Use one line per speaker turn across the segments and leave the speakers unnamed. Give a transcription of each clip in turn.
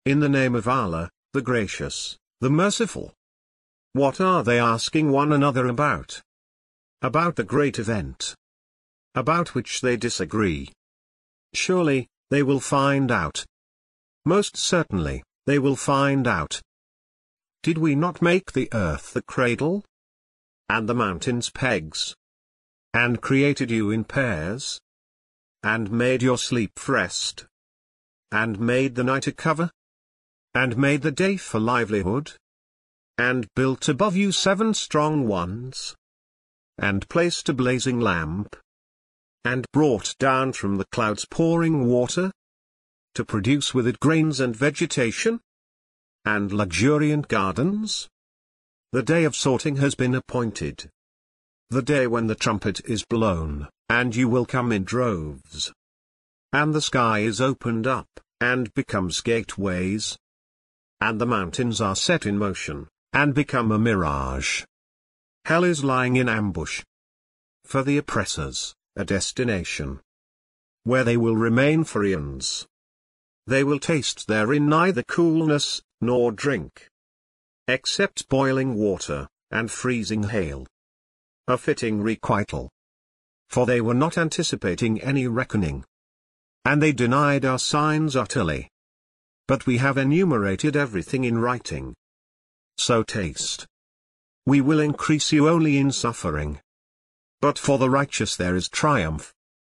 In the name of Allah, the Gracious, the Merciful. What are they asking one another about? About the great event, about which they disagree. Surely, they will find out. Most certainly, they will find out. Did we not make the earth the cradle? And the mountains pegs? And created you in pairs? And made your sleep rest? And made the night a cover? And made the day for livelihood? And built above you 7 strong ones? And placed a blazing lamp? And brought down from the clouds pouring water? To produce with it grains and vegetation? And luxuriant gardens? The day of sorting has been appointed. The day when the trumpet is blown, and you will come in droves. And the sky is opened up, and becomes gateways. And the mountains are set in motion, and become a mirage. Hell is lying in ambush. For the oppressors, a destination where they will remain for eons. They will taste therein neither coolness, nor drink, except boiling water, and freezing hail. A fitting requital. For they were not anticipating any reckoning. And they denied our signs utterly. But we have enumerated everything in writing. So taste. We will increase you only in suffering. But for the righteous there is triumph.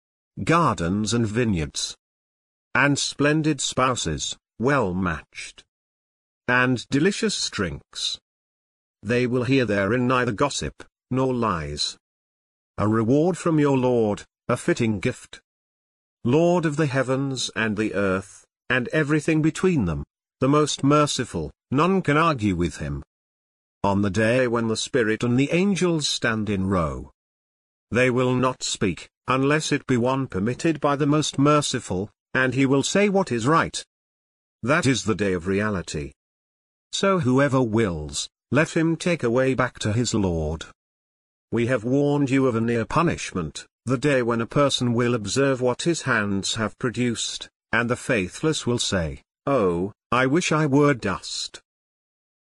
Gardens and vineyards. And splendid spouses, well matched. And delicious drinks. They will hear therein neither gossip, nor lies. A reward from your Lord, a fitting gift. Lord of the heavens and the earth, and everything between them, the most merciful, none can argue with him. On the day when the Spirit and the angels stand in row, they will not speak, unless it be one permitted by the most merciful, and he will say what is right. That is the day of reality. So whoever wills, let him take away back to his Lord. We have warned you of a near punishment, the day when a person will observe what his hands have produced, and the faithless will say, "Oh, I wish I were dust."